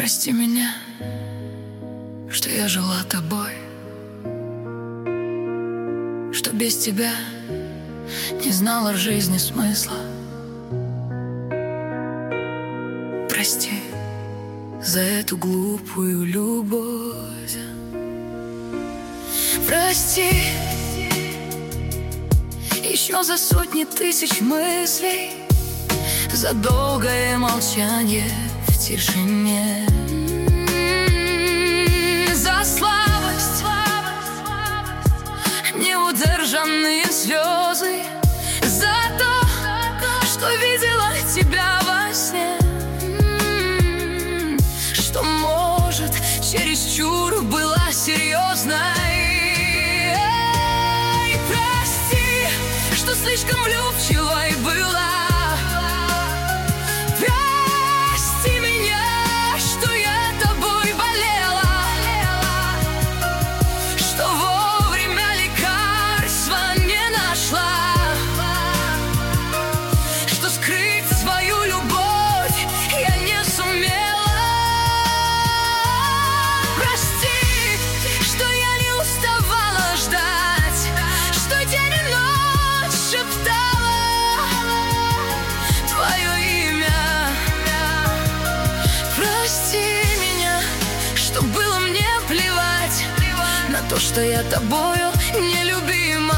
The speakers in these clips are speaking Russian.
Прости меня, что я жила тобой, что без тебя не знала жизни смысла. Прости за эту глупую любовь. Прости еще за сотни тысяч мыслей, за долгое молчание в тишине, за слабость, неудержанные слезы, за то, что видела тебя во сне, что, может, чересчур была серьезной. Прости, что слишком влюбчивой была. То, что я тобою нелюбима.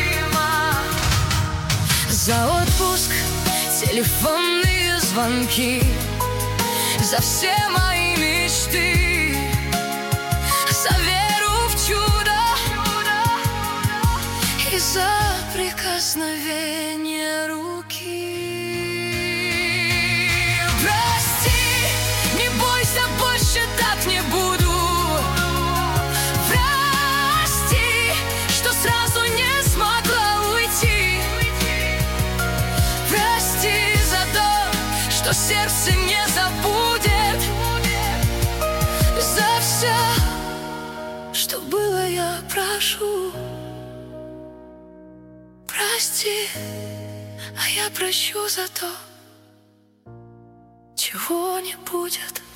За отпуск, телефонные звонки, за все мои мечты, за веру в чудо и за прикосновение руки. Прости, не бойся, больше так не буду. Что сердце не забудет. За все, что было, я прошу. Прости, а я прощу за то, чего не будет.